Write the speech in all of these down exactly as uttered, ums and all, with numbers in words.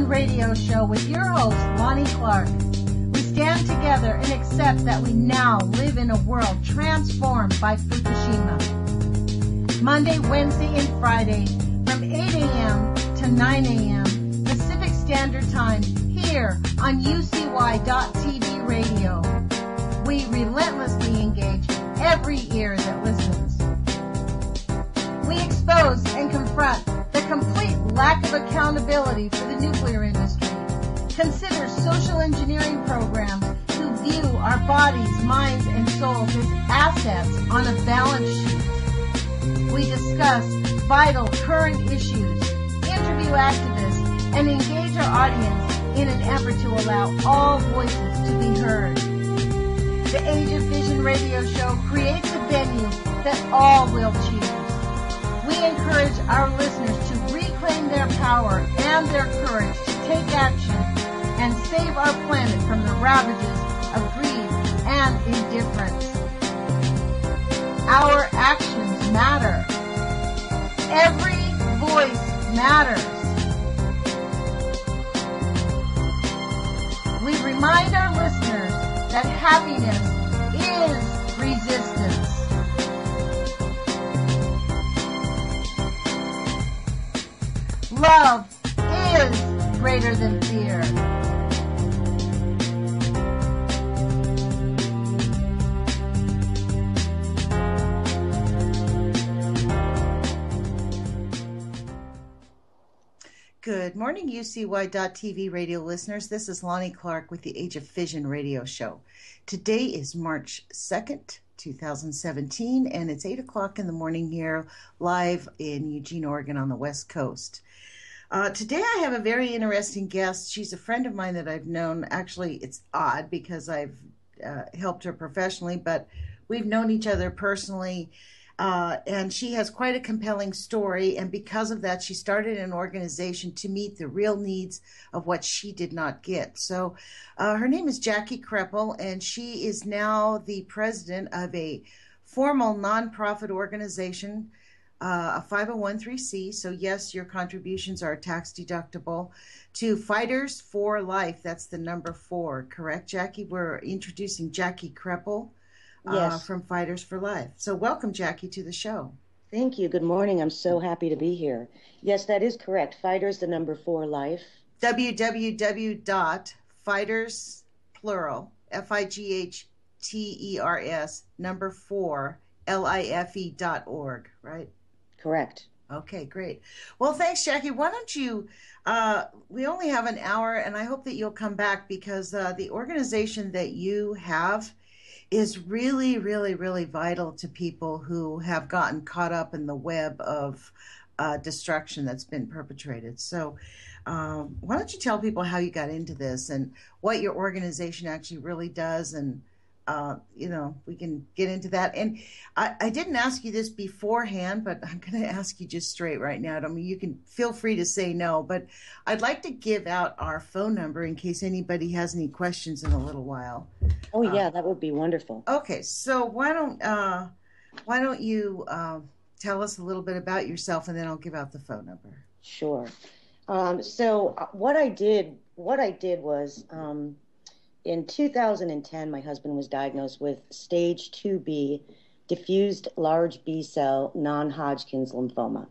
Vision Radio Show with your host, Lonnie Clark. We stand together and accept that we now live in a world transformed by Fukushima. Monday, Wednesday, and Friday from eight a.m. to nine a.m. Pacific Standard Time here on U C Y dot T V radio. We relentlessly engage every ear that listens. We expose and confront the complete lack of accountability for the nuclear industry. Consider social engineering programs who view our bodies, minds, and souls as assets on a balance sheet. We discuss vital current issues, interview activists, and engage our audience in an effort to allow all voices to be heard. The Age of Vision radio show creates a venue that all will choose. We encourage our listeners to reclaim their power and their courage to take action and save our planet from the ravages of greed and indifference. Our actions matter. Every voice matters. We remind our listeners that happiness is resistance. Love is greater than fear. Good morning, U C Y dot T V radio listeners. This is Lonnie Clark with the Age of Vision radio show. Today is March second, two thousand seventeen, and it's eight o'clock in the morning here, live in Eugene, Oregon on the West Coast. Uh, today I have a very interesting guest. She's a friend of mine that I've known. Actually, it's odd because I've uh, helped her professionally, but we've known each other personally. Uh, and she has quite a compelling story, and because of that, she started an organization to meet the real needs of what she did not get. So uh, her name is Jackie Kreppel, and she is now the president of a formal nonprofit organization, uh, a five oh one c. So yes, your contributions are tax deductible, to Fighters for Life. That's the number four, correct, Jackie? We're introducing Jackie Kreppel. Yes. Uh, from Fighters for Life. So welcome, Jackie, to the show. Thank you. Good morning. I'm so happy to be here. Yes, that is correct. Fighters, the number four, Life. w w w dot fighters, plural, F I G H T E R S, number four, L I F E dot org, right? Correct. Okay, great. Well, thanks, Jackie. Why don't you, uh, we only have an hour, and I hope that you'll come back because uh, the organization that you have is really, really, really vital to people who have gotten caught up in the web of uh, destruction that's been perpetrated. So um, why don't you tell people how you got into this and what your organization actually really does, and uh, you know, we can get into that. And I, I didn't ask you this beforehand, but I'm going to ask you just straight right now. I mean, you can feel free to say no, but I'd like to give out our phone number in case anybody has any questions in a little while. Oh yeah, uh, that would be wonderful. Okay, so why don't uh, why don't you uh, tell us a little bit about yourself, and then I'll give out the phone number. Sure. Um, so what I did, what I did was. Um, In two thousand ten, my husband was diagnosed with stage two B, diffused large B-cell non-Hodgkin's lymphoma.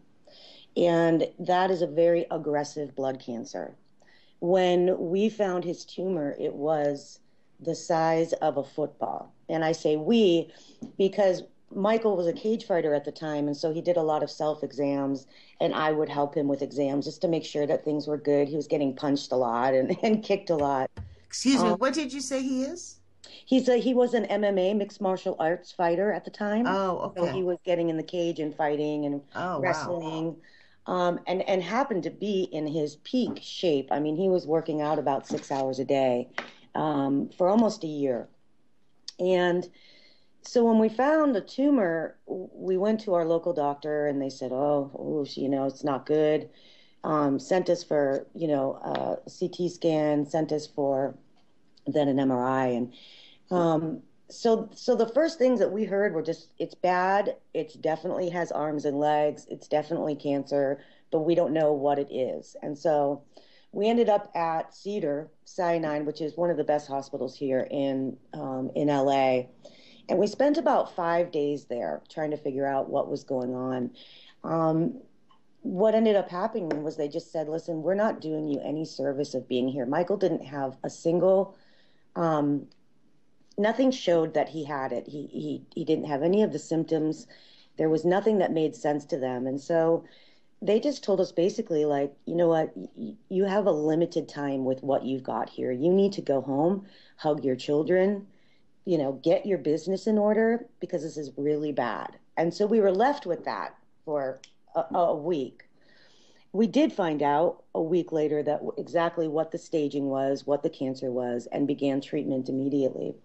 And that is a very aggressive blood cancer. When we found his tumor, it was the size of a football. And I say we because Michael was a cage fighter at the time, and so he did a lot of self-exams, and I would help him with exams just to make sure that things were good. He was getting punched a lot and, and kicked a lot. Excuse me, um, what did you say he is? He's a, he was an M M A, mixed martial arts fighter at the time. Oh, okay. So he was getting in the cage and fighting and oh, wrestling, wow. um, and, and happened to be in his peak shape. I mean, he was working out about six hours a day um, for almost a year. And so when we found the tumor, we went to our local doctor, and they said, oh, oh you know, it's not good. Um, sent us for, you know, a C T scan, sent us for then an M R I. And um, so so the first things that we heard were just, it's bad, it definitely has arms and legs, it's definitely cancer, but we don't know what it is. And so we ended up at Cedar Sinai, which is one of the best hospitals here in um, in L A. And we spent about five days there trying to figure out what was going on. Um, what ended up happening was they just said, listen, we're not doing you any service of being here. Michael didn't have a single, um, nothing showed that he had it. He, he, he didn't have any of the symptoms. There was nothing that made sense to them. And so they just told us basically like, you know what, you have a limited time with what you've got here. You need to go home, hug your children, you know, get your business in order because this is really bad. And so we were left with that for a, a week. We did find out a week later that exactly what the staging was, what the cancer was, and began treatment immediately.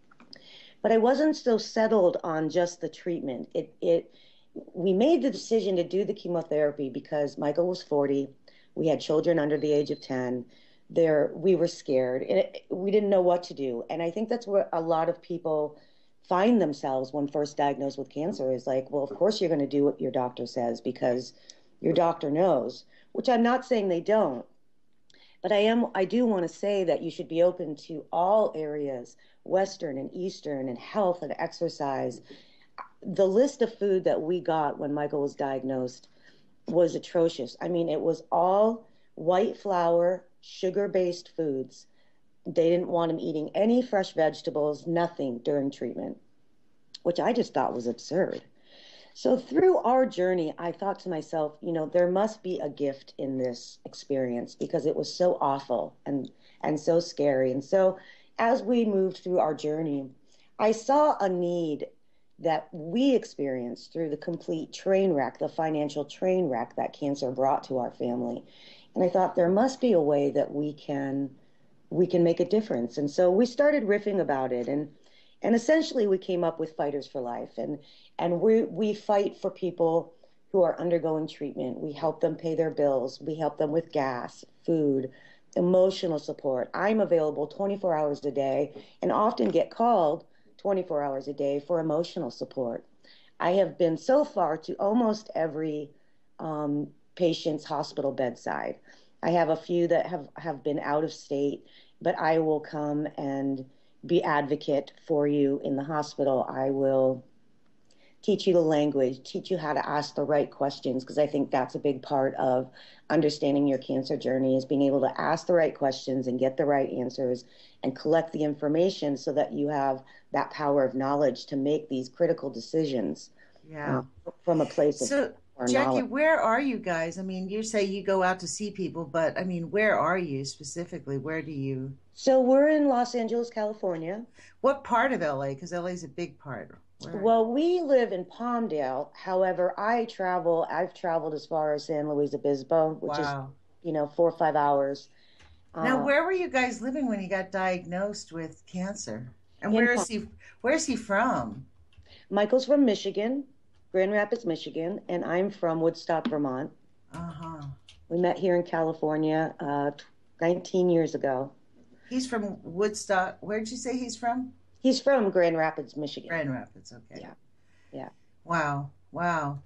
But I wasn't so settled on just the treatment. It, it, we made the decision to do the chemotherapy because Michael was forty. We had children under the age of ten. There, we were scared. It, we didn't know what to do. And I think that's where a lot of people find themselves when first diagnosed with cancer is like, well, of course you're going to do what your doctor says because your doctor knows, which I'm not saying they don't. But I am, I do want to say that you should be open to all areas, Western and Eastern, and health and exercise. The list of food that we got when Michael was diagnosed was atrocious. I mean, it was all white flour, sugar-based foods. They didn't want him eating any fresh vegetables, nothing during treatment, which I just thought was absurd. So through our journey, I thought to myself, you know, there must be a gift in this experience because it was so awful and, and so scary. And so as we moved through our journey, I saw a need that we experienced through the complete train wreck, the financial train wreck that cancer brought to our family. And I thought there must be a way that we can we can make a difference. And so we started riffing about it. And and essentially we came up with Fighters for Life. And and we we fight for people who are undergoing treatment. We help them pay their bills. We help them with gas, food, emotional support. I'm available twenty-four hours a day and often get called twenty-four hours a day for emotional support. I have been so far to almost every um, patient's hospital bedside. I have a few that have, have been out of state, but I will come and be advocate for you in the hospital. I will teach you the language, teach you how to ask the right questions, because I think that's a big part of understanding your cancer journey is being able to ask the right questions and get the right answers and collect the information so that you have that power of knowledge to make these critical decisions. Yeah. Uh, from a place of So, Jackie, where are you guys? I mean, you say you go out to see people, but I mean, where are you specifically? Where do you? So we're in Los Angeles, California. What part of L A? Because L A is a big part. Where? Well, we live in Palmdale. However, I travel, I've traveled as far as San Luis Obispo, which Wow. is, you know, four or five hours. Now, Uh, where were you guys living when he got diagnosed with cancer? And in where is Palm- he? Where is he from? Michael's from Michigan, Grand Rapids, Michigan, and I'm from Woodstock, Vermont. Uh-huh. We met here in California uh, nineteen years ago. He's from Woodstock. Where'd you say he's from? He's from Grand Rapids, Michigan. Grand Rapids. Okay. Yeah, yeah. Wow. Wow.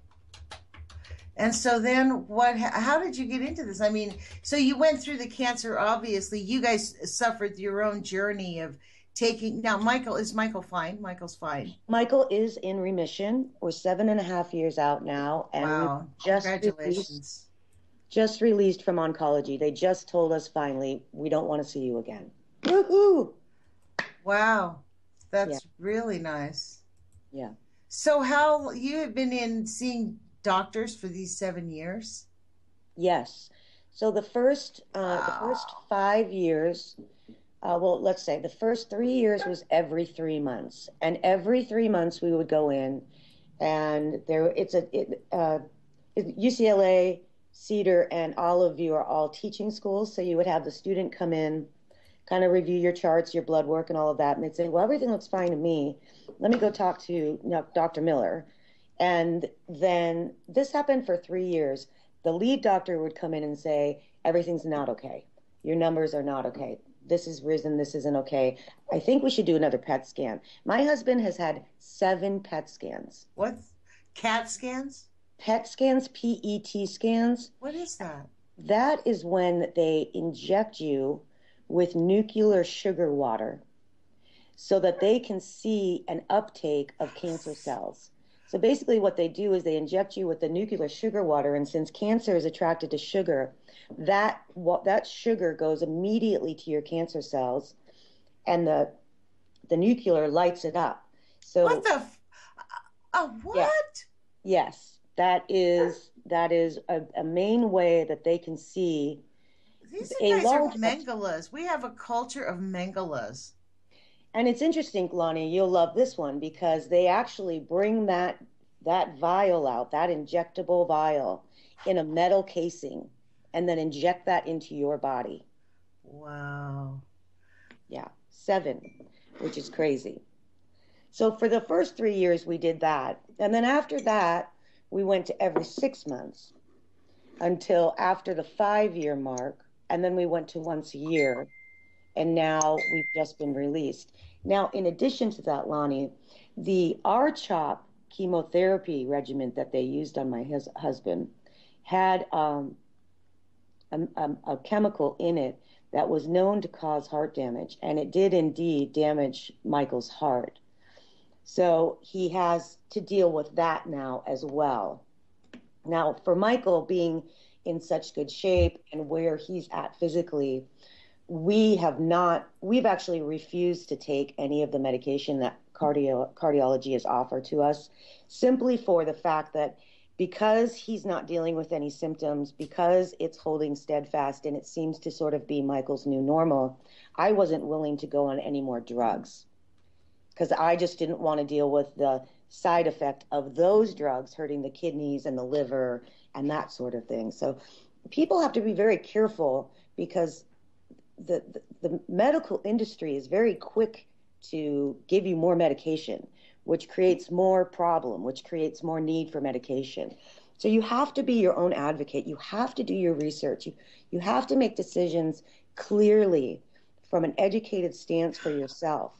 And so then what, how did you get into this? I mean, so you went through the cancer, obviously. You guys suffered your own journey of taking, now Michael, is Michael fine? Michael's fine. Michael is in remission. We're seven and a half years out now. And Wow. just Congratulations. Released, just released from oncology. They just told us finally, we don't want to see you again. Woohoo! Wow. That's Yeah. really nice. Yeah. So how, you have been in seeing doctors for these seven years? Yes. So the first, uh, Wow. the first five years, uh, well, let's say the first three years was every three months, and every three months we would go in, and there, it's a, it, uh, U C L A, Cedar, and all of you are all teaching schools. So you would have the student come in, kind of review your charts, your blood work, and all of that, and they'd say, "Well, everything looks fine to me. Let me go talk to you know, Doctor Miller." And then this happened for three years. The lead doctor would come in and say, everything's not okay. Your numbers are not okay. This is risen. This isn't okay. I think we should do another P E T scan. My husband has had seven P E T scans. What? CAT scans? P E T scans, P E T scans. What is that? That is when they inject you with nuclear sugar water so that they can see an uptake of cancer cells. So basically what they do is they inject you with the nuclear sugar water, and since cancer is attracted to sugar, that that sugar goes immediately to your cancer cells, and the the nuclear lights it up. So what the f- uh, what? Yeah, yes, that is that is a, a main way that they can see These a guys are large. Mengelas. We have a culture of Mengelas. And it's interesting, Lonnie, you'll love this one because they actually bring that that vial out, that injectable vial, in a metal casing, and then inject that into your body. Wow. Yeah, seven, which is crazy. So for the first three years, we did that. And then after that, we went to every six months until after the five-year mark. And then we went to once a year. And now we've just been released. Now, in addition to that, Lonnie, the R CHOP chemotherapy regimen that they used on my hus- husband had um, a, a, a chemical in it that was known to cause heart damage, and it did indeed damage Michael's heart. So he has to deal with that now as well. Now, for Michael being in such good shape and where he's at physically, we have not, we've actually refused to take any of the medication that cardio, cardiology has offered to us, simply for the fact that because he's not dealing with any symptoms, because it's holding steadfast and it seems to sort of be Michael's new normal, I wasn't willing to go on any more drugs because I just didn't want to deal with the side effect of those drugs hurting the kidneys and the liver and that sort of thing. So people have to be very careful because The, the, the medical industry is very quick to give you more medication, which creates more problem, which creates more need for medication. So you have to be your own advocate. You have to do your research. You, you have to make decisions clearly from an educated stance for yourself.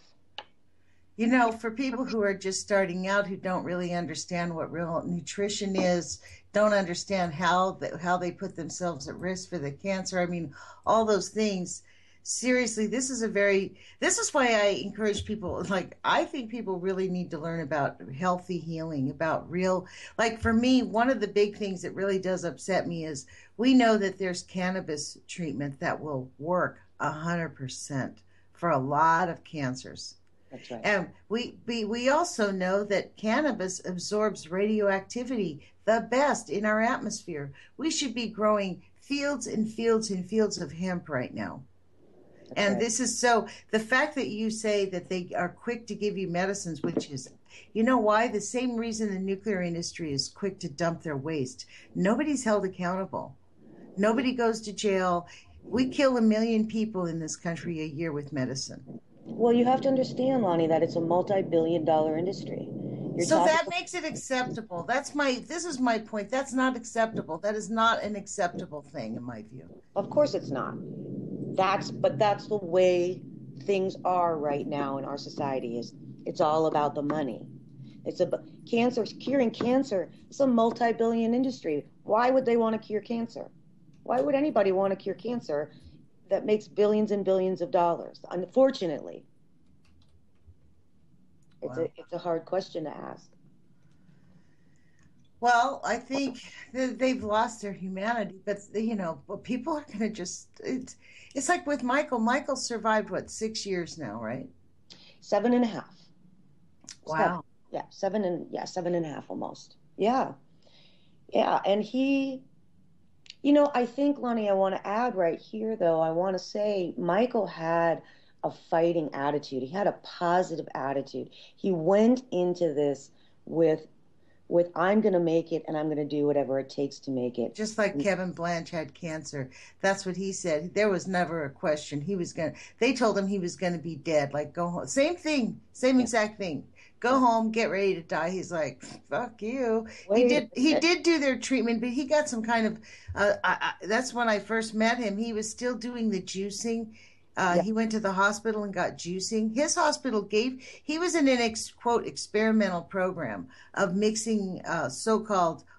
You know, for people who are just starting out, who don't really understand what real nutrition is, don't understand how they, how they put themselves at risk for the cancer, I mean, all those things. Seriously, this is a very, this is why I encourage people, like, I think people really need to learn about healthy healing, about real, like for me, one of the big things that really does upset me is we know that there's cannabis treatment that will work one hundred percent for a lot of cancers. That's right. And we, we we also know that cannabis absorbs radioactivity the best in our atmosphere. We should be growing fields and fields and fields of hemp right now. That's and right. This is so, the fact that you say that they are quick to give you medicines, which is, you know why? The same reason the nuclear industry is quick to dump their waste. Nobody's held accountable. Nobody goes to jail. We kill a million people in this country a year with medicine. Well, you have to understand, Lonnie, that it's a multi-billion dollar industry. You're so that about- makes it acceptable. That's my, this is my point. That's not acceptable. That is not an acceptable thing in my view. Of course it's not. That's, but that's the way things are right now in our society. Is it's all about the money. It's a cancer, curing cancer. It's a multi-billion industry. Why would they want to cure cancer? Why would anybody want to cure cancer that makes billions and billions of dollars? Unfortunately, it's wow. a it's a hard question to ask. Well, I think they've lost their humanity, but you know, people are going to just, it's, it's like with Michael. Michael survived, what, six years now, right? Seven and a half. Wow. Seven. Yeah, seven and, yeah, seven and a half almost. Yeah. Yeah, and he, you know, I think, Lonnie, I want to add right here, though, I want to say Michael had a fighting attitude. He had a positive attitude. He went into this with with I'm going to make it and I'm going to do whatever it takes to make it. Just like Kevin Blanch had cancer. That's what he said. There was never a question. He was going to, they told him he was going to be dead. Like, go home. Same thing. Same exact thing. Go home, get ready to die. He's like, fuck you. Wait, he did he did do their treatment, but he got some kind of, uh, I, I, that's when I first met him. He was still doing the juicing. Uh, yeah. He went to the hospital and got juicing. His hospital gave, he was in an, ex, quote, experimental program of mixing uh, so-called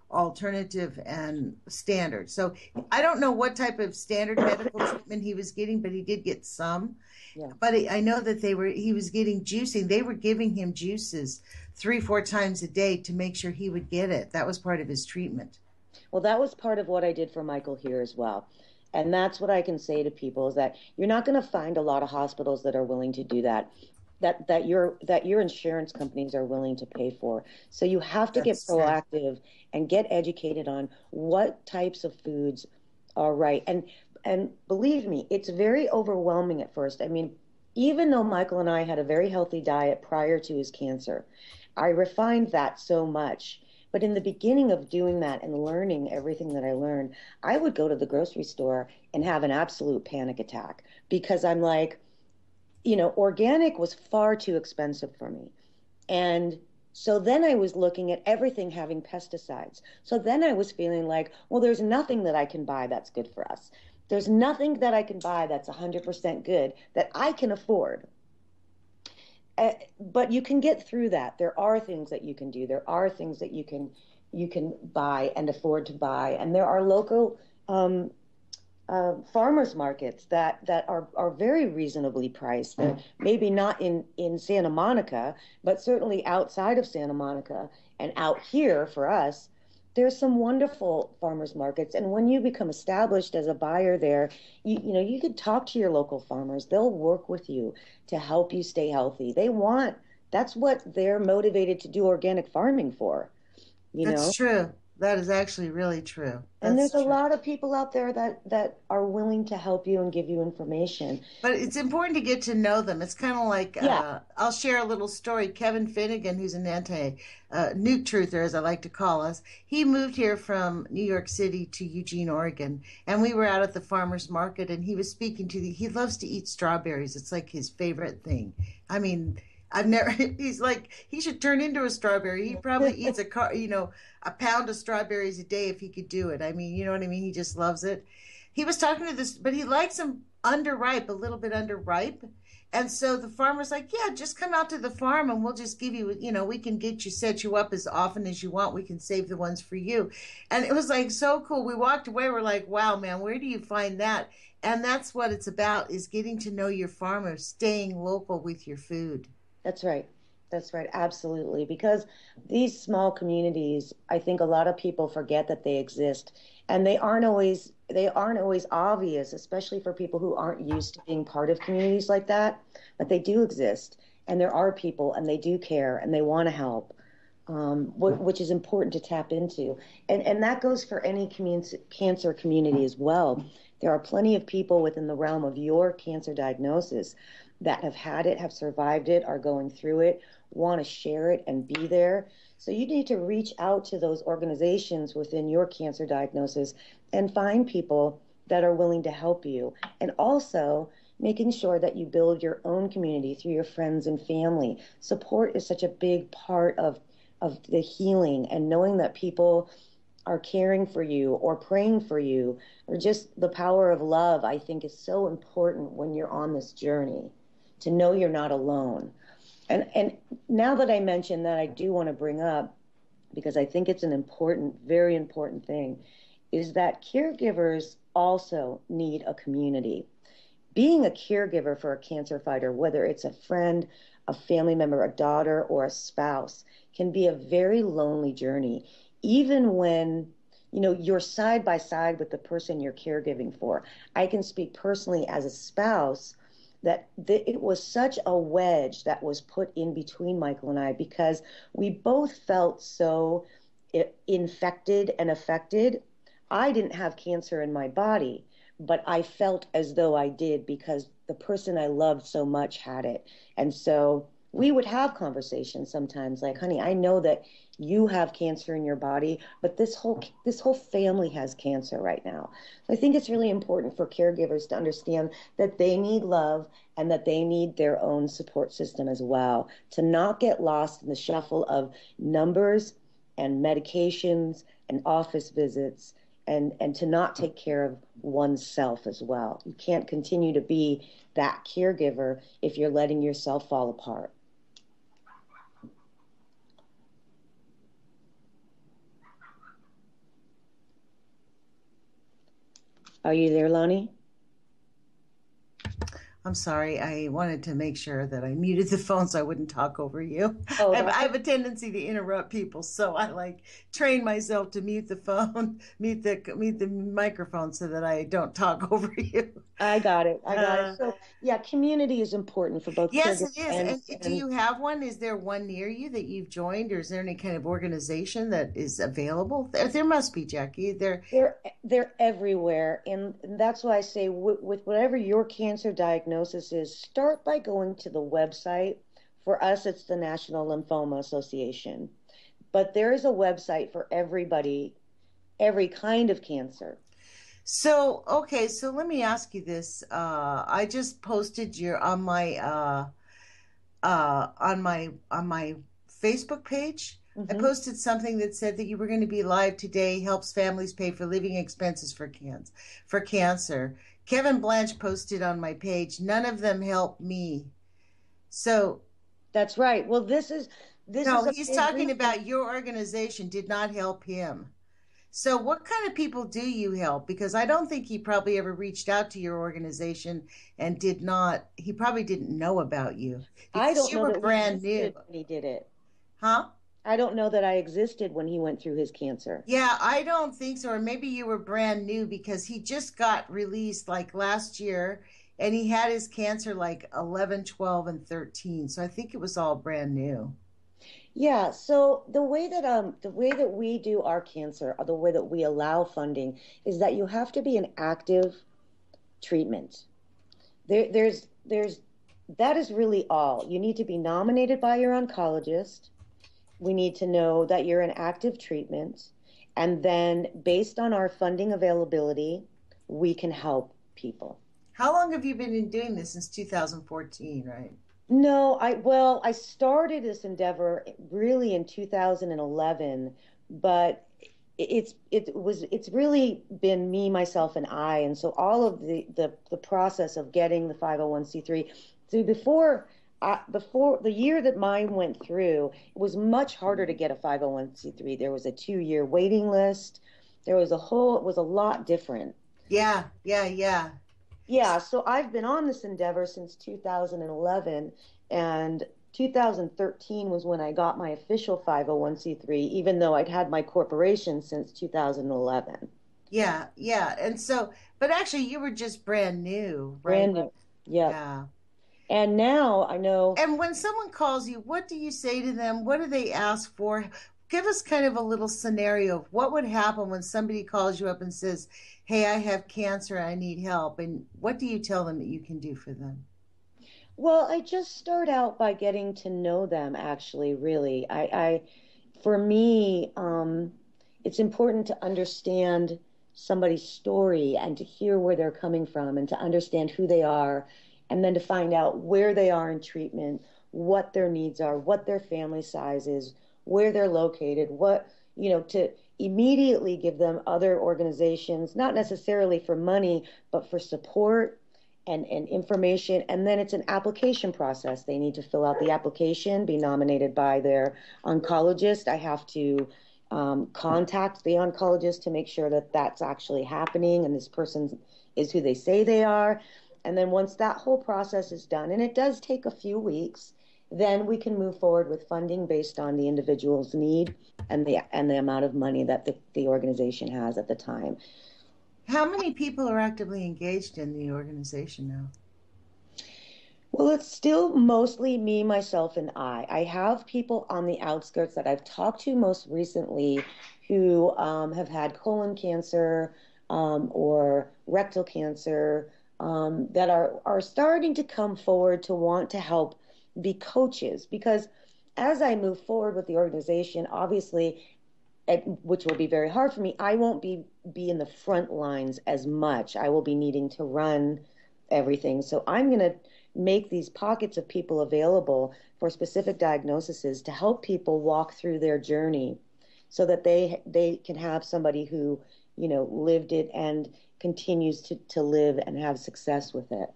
alternative and standard. So I don't know what type of standard medical treatment he was getting, but he did get some. Yeah. But I know that they were he was getting juicing. They were giving him juices three, four times a day to make sure he would get it. That was part of his treatment. Well, that was part of what I did for Michael here as well. And that's what I can say to people is that you're not going to find a lot of hospitals that are willing to do that. That that your that your insurance companies are willing to pay for. So you have to That's get proactive true. And get educated on what types of foods are right. And and believe me, it's very overwhelming at first. I mean, even though Michael and I had a very healthy diet prior to his cancer, I refined that so much. But in the beginning of doing that and learning everything that I learned, I would go to the grocery store and have an absolute panic attack because I'm like, you know, organic was far too expensive for me. And so then I was looking at everything having pesticides. So then I was feeling like, well, there's nothing that I can buy that's good for us. There's nothing that I can buy that's one hundred percent good that I can afford. Uh, but you can get through that. There are things that you can do. There are things that you can you can buy and afford to buy. And there are local um, uh, farmers markets that, that are, are very reasonably priced. They're maybe not in, in Santa Monica, but certainly outside of Santa Monica and out here for us. There's some wonderful farmers markets. And when you become established as a buyer there, you, you know, you could talk to your local farmers. They'll work with you to help you stay healthy. They want, that's what they're motivated to do organic farming for, you That's know? true. That is actually really true. And That's there's a true. lot of people out there that, that are willing to help you and give you information. But it's important to get to know them. It's kind of like, Yeah. uh, I'll share a little story. Kevin Finnegan, who's an anti, uh, nuke truther, as I like to call us, he moved here from New York City to Eugene, Oregon. And we were out at the farmer's market and he was speaking to the, he loves to eat strawberries. It's like his favorite thing. I mean, I've never, he's like, he should turn into a strawberry. He probably eats a car, you know, a pound of strawberries a day if he could do it. I mean, you know what I mean? He just loves it. He was talking to this, but he likes them underripe, a little bit underripe. And so the farmer's like, yeah, just come out to the farm and we'll just give you, you know, we can get you, set you up as often as you want. We can save the ones for you. And it was like so cool. We walked away. We're like, wow, man, where do you find that? And that's what it's about, is getting to know your farmers, staying local with your food. That's right. That's right. Absolutely. Because these small communities, I think a lot of people forget that they exist, and they aren't always they aren't always obvious, especially for people who aren't used to being part of communities like that. But they do exist, and there are people, and they do care, and they want to help, um, which is important to tap into. And and that goes for any commun- cancer community as well. There are plenty of people within the realm of your cancer diagnosis that have had it, have survived it, are going through it, want to share it and be there. So you need to reach out to those organizations within your cancer diagnosis and find people that are willing to help you. And also making sure that you build your own community through your friends and family. Support is such a big part of, of the healing, and knowing that people are caring for you or praying for you, or just the power of love, I think is so important when you're on this journey, to know you're not alone. And and now that I mentioned that, I do want to bring up, because I think it's an important, very important thing, is that caregivers also need a community. Being a caregiver for a cancer fighter, whether it's a friend, a family member, a daughter, or a spouse, can be a very lonely journey, even when, you know, you're side by side with the person you're caregiving for. I can speak personally as a spouse that th- it was such a wedge that was put in between Michael and I, because we both felt so I- infected and affected. I didn't have cancer in my body, but I felt as though I did because the person I loved so much had it. And so we would have conversations sometimes like, honey, I know that you have cancer in your body, but this whole this whole family has cancer right now. So I think it's really important for caregivers to understand that they need love and that they need their own support system as well, to not get lost in the shuffle of numbers and medications and office visits, and, and to not take care of oneself as well. You can't continue to be that caregiver if you're letting yourself fall apart. Are you there, Lonnie? I'm sorry. I wanted to make sure that I muted the phone so I wouldn't talk over you. Oh, I have, I that's have a tendency to interrupt people, so I like train myself to mute the phone, mute the mute the microphone so that I don't talk over you. I got it. I got it. Uh, So yeah, community is important for both yes, caregivers it is. and And do and you have one? Is there one near you that you've joined, or is there any kind of organization that is available? There, there must be, Jackie. There. they're they're everywhere, and that's why I say with, with whatever your cancer diagnosis is, start by going to the website. For us, it's the National Lymphoma Association, but there is a website for everybody, every kind of cancer. So, okay, so let me ask you this. Uh, I just posted your on my uh uh on my on my Facebook page. I Hmm. posted something that said that you were going to be live today, helps families pay for living expenses for cancer for cancer. Kevin Blanche posted on my page, none of them help me. So, That's right. Well, this is this no, is a he's big talking reason. about your organization did not help him. So, what kind of people do you help? Because I don't think he probably ever reached out to your organization and did not, he probably didn't know about you I because don't you know were that we brand new. existed when he did it. Huh? I don't know that I existed when he went through his cancer. Yeah, I don't think so. Or maybe you were brand new because he just got released like last year and he had his cancer like eleven, twelve, and thirteen. So, I think it was all brand new. Yeah, so the way that um the way that we do our cancer, or the way that we allow funding, is that you have to be in active treatment. There there's there's that is really all. You need to be nominated by your oncologist. We need to know that you're in active treatment, and then based on our funding availability, we can help people. How long have you been doing this since two thousand fourteen, right? No, I well, I started this endeavor really in two thousand eleven, but it's it was it's really been me, myself, and I, and so all of the the, the process of getting the five oh one c three. So before uh, before the year that mine went through, it was much harder to get a five oh one c three. There was a two year waiting list. There was a whole it was a lot different. Yeah, yeah, yeah. Yeah, so I've been on this endeavor since two thousand eleven, and two thousand thirteen was when I got my official five oh one c three, even though I'd had my corporation since two thousand eleven. Yeah, yeah. And so, but actually, you were just brand new, right? Brand new. Yep. Yeah. And now I know, And when someone calls you, what do you say to them? What do they ask for? Give us kind of a little scenario of what would happen when somebody calls you up and says, "Hey, I have cancer, I need help." And what do you tell them that you can do for them? well, I just start out by getting to know them, actually, really. I, I for me, um, it's important to understand somebody's story and to hear where they're coming from and to understand who they are, and then to find out where they are in treatment, what their needs are, what their family size is, where they're located, what, you know, to immediately give them other organizations, not necessarily for money, but for support and, and information. And then it's an application process. They need to fill out the application, be nominated by their oncologist. I have to um, contact the oncologist to make sure that that's actually happening and this person is who they say they are. And then once that whole process is done, and it does take a few weeks, then we can move forward with funding based on the individual's need and the and the amount of money that the, the organization has at the time. How many people are actively engaged in the organization now? Well, it's still mostly me, myself, and I. I have people on the outskirts that I've talked to most recently who um, have had colon cancer um, or rectal cancer um, that are, are starting to come forward to want to help be coaches. Because as I move forward with the organization, obviously, at, which will be very hard for me, I won't be, be in the front lines as much. I will be needing to run everything. So I'm going to make these pockets of people available for specific diagnoses to help people walk through their journey so that they they can have somebody who, you know, lived it and continues to, to live and have success with it.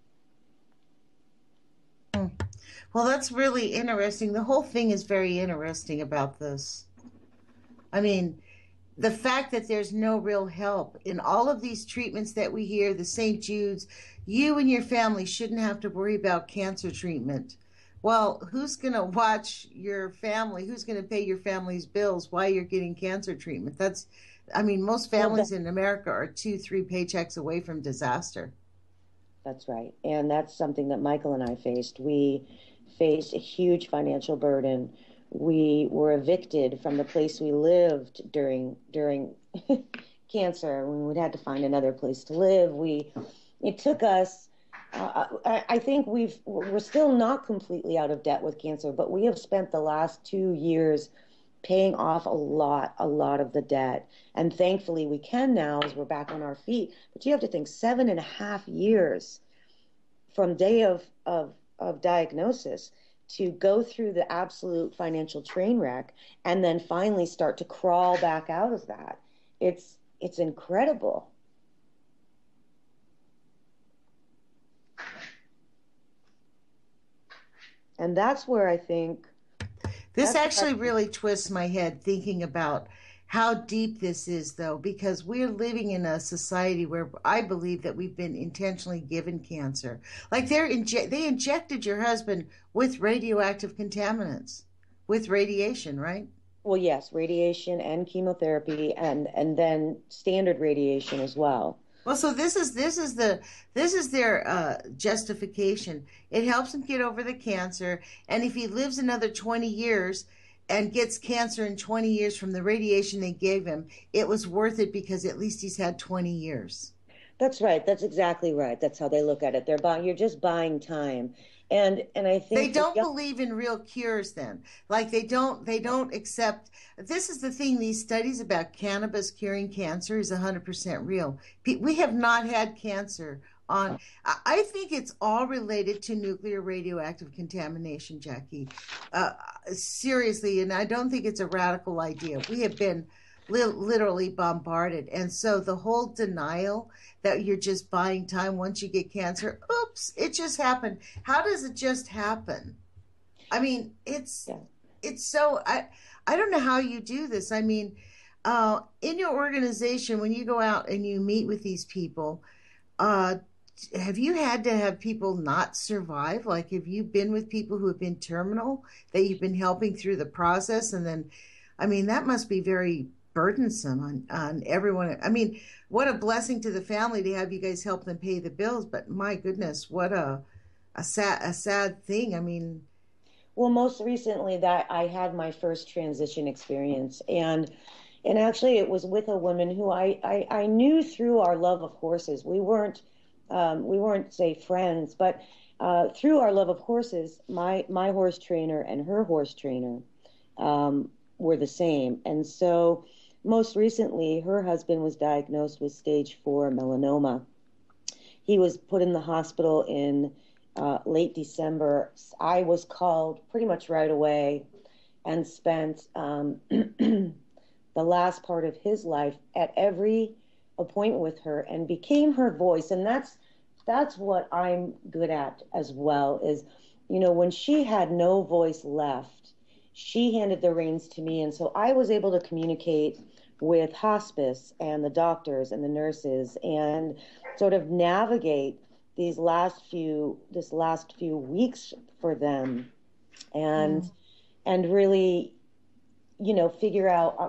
Well, that's really interesting. The whole thing is very interesting about this. I mean, the fact that there's no real help in all of these treatments that we hear, the Saint Jude's, you and your family shouldn't have to worry about cancer treatment. Well, who's going to watch your family? Who's going to pay your family's bills while you're getting cancer treatment? That's, I mean, most families in America are two, three paychecks away from disaster. That's right. And that's something that Michael and I faced. We faced a huge financial burden. We were evicted from the place we lived during during cancer. We had to find another place to live. We it took us. Uh, I, I think we've we're still not completely out of debt with cancer, but we have spent the last two years paying off a lot, a lot of the debt. And thankfully, we can now as we're back on our feet. But you have to think seven and a half years from day of of, of diagnosis to go through the absolute financial train wreck and then finally start to crawl back out of that. It's it's incredible. And that's where I think this actually really twists my head thinking about how deep this is, though, because we're living in a society where I believe that we've been intentionally given cancer. Like they're inje- they injected your husband with radioactive contaminants, with radiation, right? Well, yes, radiation and chemotherapy, and and then standard radiation as well. Well, so this is this is the this is their uh, justification. It helps him get over the cancer, and if he lives another twenty years and gets cancer in twenty years from the radiation they gave him, it was worth it because at least he's had twenty years. That's right. That's exactly right. That's how they look at it. They're buying. You're just buying time. And and I think they don't believe in real cures then. Like they don't they don't accept. This is the thing, these studies about cannabis curing cancer is one hundred percent real. We have not had cancer on. I think it's all related to nuclear radioactive contamination, Jackie. Uh, seriously, and I don't think it's a radical idea. We have been li- literally bombarded. And so the whole denial that you're just buying time once you get cancer, oops, it just happened. How does it just happen? I mean, it's yeah. it's so, I, I don't know how you do this. I mean, uh, in your organization, when you go out and you meet with these people, uh, have you had to have people not survive? Like, have you been with people who have been terminal that you've been helping through the process? And then, I mean, that must be very burdensome on, on everyone. I mean, what a blessing to the family to have you guys help them pay the bills. But my goodness, what a a sad a sad thing. I mean, well, most recently that I had my first transition experience, and and actually it was with a woman who I I, I knew through our love of horses. We weren't um, we weren't say friends, but uh, through our love of horses, my my horse trainer and her horse trainer um, were the same, and so. Most recently, her husband was diagnosed with stage four melanoma. He was put in the hospital in uh, late December. I was called pretty much right away and spent um, the last part of his life at every appointment with her and became her voice. And that's that's what I'm good at as well is, you know, when she had no voice left, she handed the reins to me. And so I was able to communicate with hospice and the doctors and the nurses and sort of navigate these last few this last few weeks for them and mm. and really, you know, figure out uh,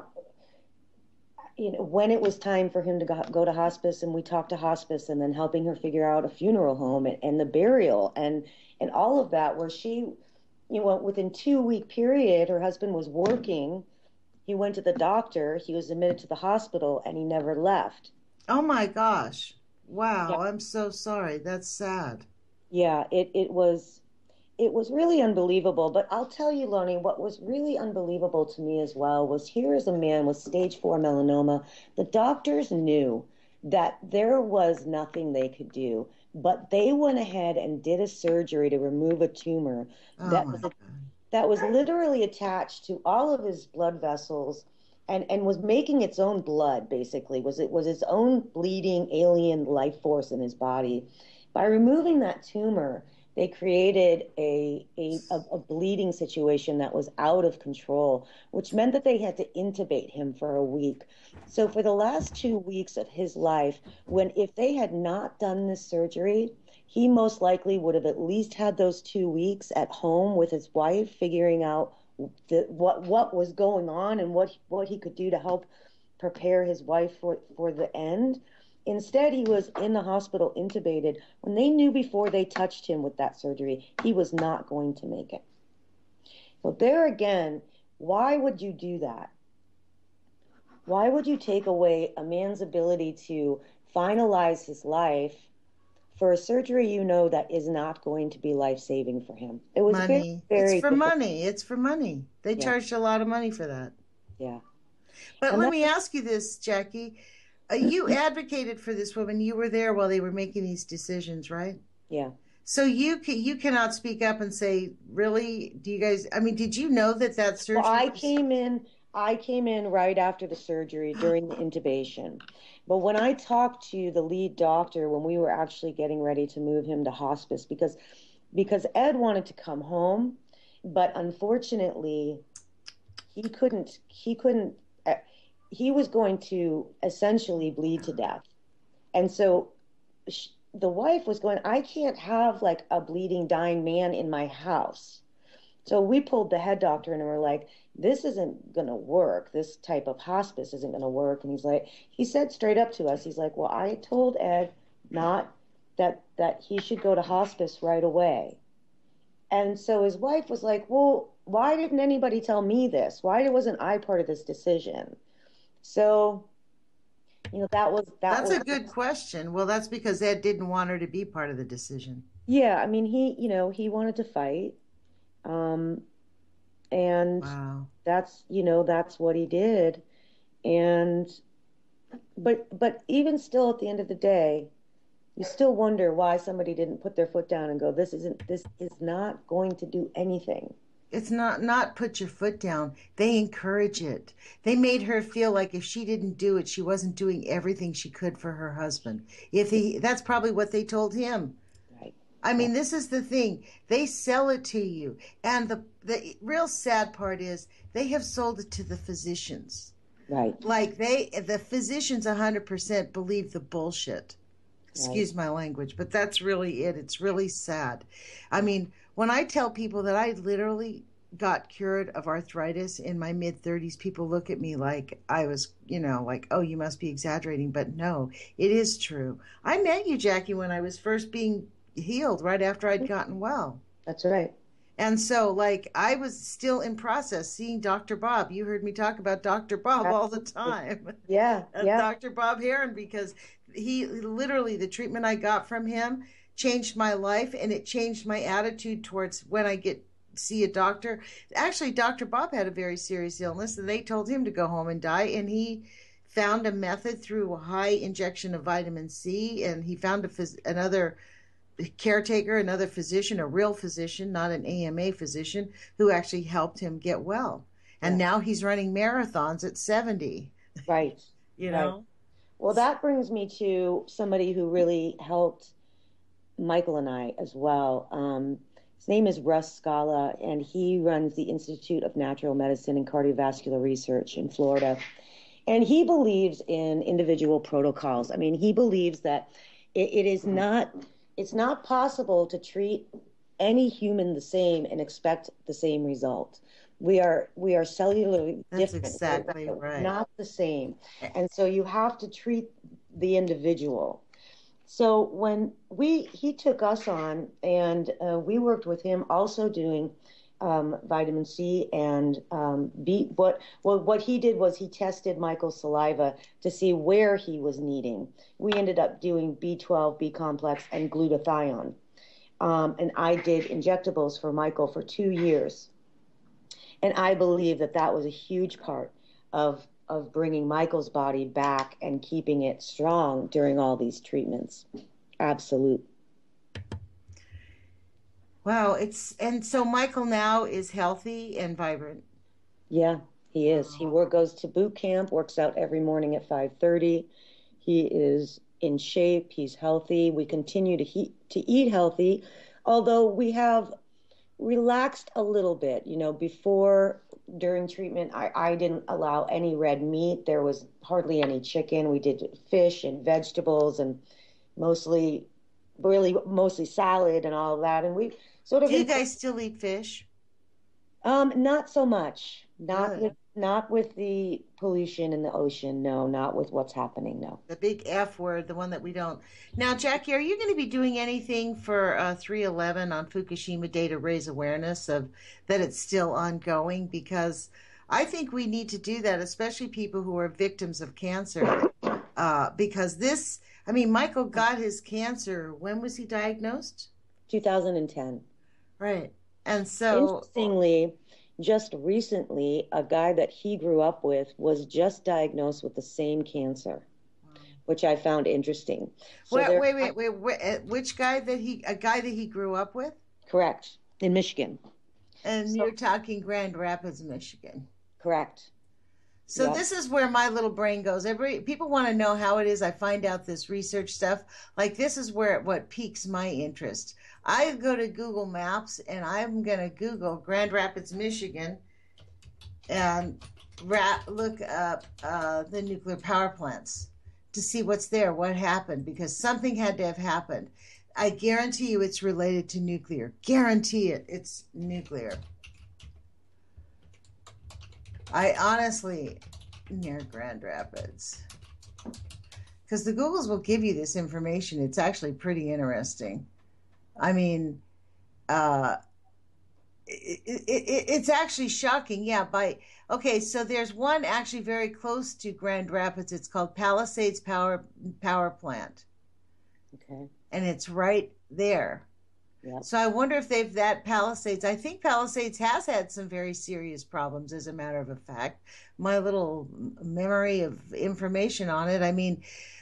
you know, when it was time for him to go, go to hospice, and we talked to hospice, and then helping her figure out a funeral home and, and the burial and and all of that, where she, you know, within two week period, her husband was working. He went to the doctor, he was admitted to the hospital, and he never left. Oh my gosh. Wow. Yeah. I'm so sorry. That's sad. Yeah, it, it was it was really unbelievable. But I'll tell you, Lonnie, what was really unbelievable to me as well was here is a man with stage four melanoma. The doctors knew that there was nothing they could do, but they went ahead and did a surgery to remove a tumor oh that was a, that was literally attached to all of his blood vessels and, and was making its own blood, basically. Was it was its own bleeding alien life force in his body. By removing that tumor, They created a, a, a, a bleeding situation that was out of control, which meant that they had to intubate him for a week. So for the last two weeks of his life, when if they had not done this surgery, he most likely would have at least had those two weeks at home with his wife, figuring out the, what what was going on and what what he could do to help prepare his wife for, for the end. Instead, he was in the hospital intubated when they knew before they touched him with that surgery he was not going to make it. So there again, why would you do that? Why would you take away a man's ability to finalize his life for a surgery you know that is not going to be life-saving for him? It was money. very, very it's for difficult. money. It's for money. They Yeah. charged a lot of money for that. Yeah. But And let that- me ask you this, Jackie. Uh, you advocated for this woman. You were there while they were making these decisions, right? Yeah. So you ca- you cannot speak up and say, really? Do you guys? I mean, did you know that that surgery? Well, I was- came in. I came in right after the surgery during the intubation. But when I talked to the lead doctor when we were actually getting ready to move him to hospice, because because Ed wanted to come home, but unfortunately he couldn't. He couldn't. Uh, he was going to essentially bleed to death, and so sh- the wife was going, I can't have like a bleeding, dying man in my house. So we pulled the head doctor in and we're like, this isn't going to work. This type of hospice isn't going to work. And he's like, he said straight up to us, he's like, well, I told Ed not that, that he should go to hospice right away. And so his wife was like, well, why didn't anybody tell me this? Why wasn't I part of this decision? So, you know, that was, that That's was a good question. Well, that's because Ed didn't want her to be part of the decision. Yeah, I mean, he, you know, he wanted to fight. Um, and Wow. that's, you know, that's what he did. And, but, but even still at the end of the day, you still wonder why somebody didn't put their foot down and go, this isn't, this is not going to do anything. It's not not put your foot down. They encourage it. They made her feel like if she didn't do it, she wasn't doing everything she could for her husband. If he, that's probably what they told him. Right. I mean, this is the thing. They sell it to you. And the the real sad part is they have sold it to the physicians. Right. Like they, the physicians one hundred percent believe the bullshit. Excuse my language, but that's really it. It's really sad. I mean, when I tell people that I literally got cured of arthritis in my mid thirties, people look at me like I was, you know, like, oh, you must be exaggerating. But no, it is true. I met you, Jackie, when I was first being healed, right after I'd gotten well. That's right. And so, like, I was still in process seeing Doctor Bob. You heard me talk about Doctor Bob all the time. Yeah. Yeah. Doctor Bob Heron, because he literally, the treatment I got from him changed my life, and it changed my attitude towards when I get see a doctor. Actually, Doctor Bob had a very serious illness, and they told him to go home and die, and he found a method through a high injection of vitamin C, and he found a phys- another caretaker, another physician, a real physician, not an A M A physician, who actually helped him get well. And Yeah. now he's running marathons at seventy. Right. You Right. know? Well, that brings me to somebody who really helped Michael and I as well. Um, his name is Russ Scala, and he runs the Institute of Natural Medicine and Cardiovascular Research in Florida. And he believes in individual protocols. I mean, he believes that it, it is not, it's not possible to treat any human the same and expect the same result. We are we are cellularly That's different. exactly We're right. not the same. And so you have to treat the individual. So when we he took us on, and uh, we worked with him also doing um, vitamin C and um, B. What well, what he did was he tested Michael's saliva to see where he was needing. We ended up doing B twelve, B complex, and glutathione. Um, and I did injectables for Michael for two years. And I believe that that was a huge part of of bringing Michael's body back and keeping it strong during all these treatments. Absolute. Wow, it's and so Michael now is healthy and vibrant. Yeah, he is. He work, goes to boot camp, works out every morning at five thirty. He is in shape. He's healthy. We continue to he, to eat healthy. Although we have relaxed a little bit, you know, before during treatment, I, I didn't allow any red meat. There was hardly any chicken. We did fish and vegetables and mostly, really mostly salad and all of that. And we sort of, Do you guys still eat fish? um, not so much, not Really? with, not with the pollution in the ocean. No, not with what's happening. No. The big F word, the one that we don't. Now, Jackie, are you going to be doing anything for uh, three eleven on Fukushima Day to raise awareness of that it's still ongoing? Because I think we need to do that, especially people who are victims of cancer. Uh, because this, I mean, Michael got his cancer. When was he diagnosed? two thousand ten. Right. And so, Interestingly, just recently, a guy that he grew up with was just diagnosed with the same cancer, which I found interesting. So wait, there- wait, wait, wait, wait, uh, which guy that he, a guy that he grew up with? Correct. In Michigan. And So- you're talking Grand Rapids, Michigan. Correct. So Yep. this is where my little brain goes. Every people want to know how it is I find out this research stuff. Like this is where what piques my interest. I go to Google Maps and I'm going to Google Grand Rapids, Michigan, and ra- look up uh, the nuclear power plants to see what's there, what happened, because something had to have happened. I guarantee you it's related to nuclear. Guarantee it, it's nuclear. I honestly, near Grand Rapids, because the Googles will give you this information. It's actually pretty interesting. I mean, uh, it, it, it, it's actually shocking. Yeah, by okay, so there's one actually very close to Grand Rapids. It's called Palisades Power Power Plant, Okay. and it's right there. Yep. So I wonder if they've that Palisades. I think Palisades has had some very serious problems, as a matter of a fact. My little memory of information on it. I mean,